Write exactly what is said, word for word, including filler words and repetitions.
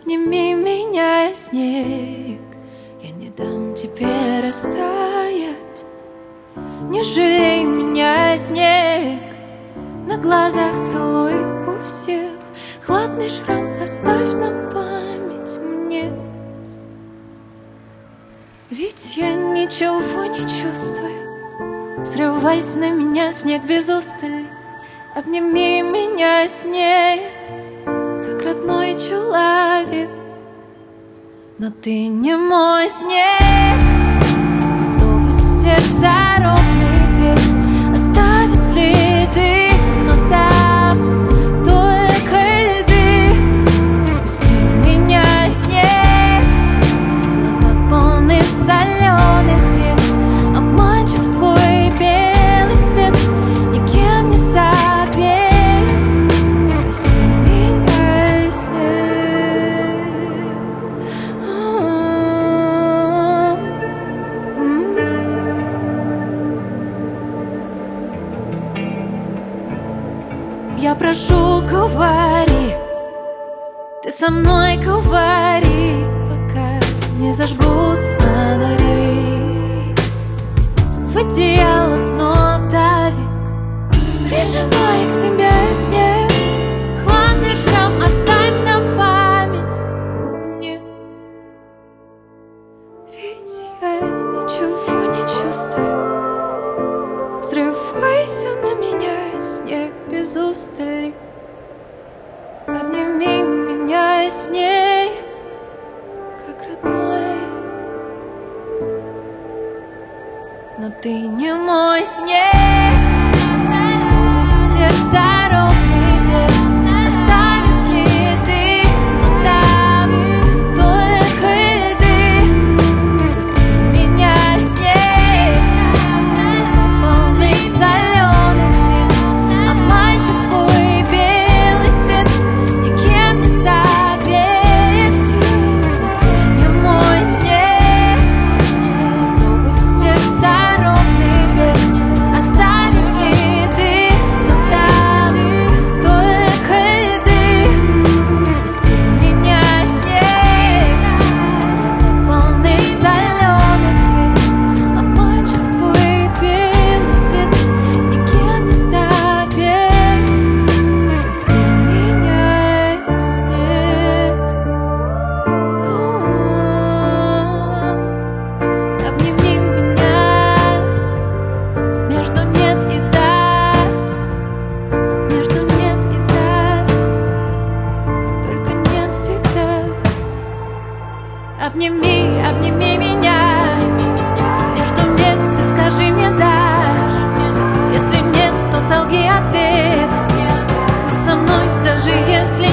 Обними меня, снег, я не дам тебе растаять. Не жалей меня, снег, на глазах целуй у всех. Хладный шрам оставь на память мне. Ведь я ничего не чувствую. Срывайся на меня, снег, без устали. Обними меня, снег, как родной человек. Но ты не мой снег. Пустого сердца ровный бег оставит следы, но там только льды. Пусти меня, снег, глаза полны соленых рек. Обманчив твой белый свет, никем не согрет. Прости меня, снег. Я прошу, говори, ты со мной говори, пока не зажгут фонари. В одеяло с ног до век, прижимай к себе, снег. Хладный шрам оставь на память мне. Ведь я ничего не чувствую. Срывайся на меня, снег, без устали. Обними меня, снег, как родной. Но ты не мой снег. Снова сердца ровный бег оставит следы, но там только льды. Пусти меня, снег, заполни соленых рек. Обманчив твой белый свет, никем не согрет. Но ты же не мой снег. Снова сердца ровный бег оставит следы, но там только льды. Пусти меня, снег, глаза полны соленых рек. Обманчив твой белый свет, никем не согрет. Прости меня, снег. Обними меня, между нет и да, между нет и да, только нет всегда. Обними, обними меня, между нет, ты скажи мне да. Если нет, то солги ответ. Будь со мной, даже если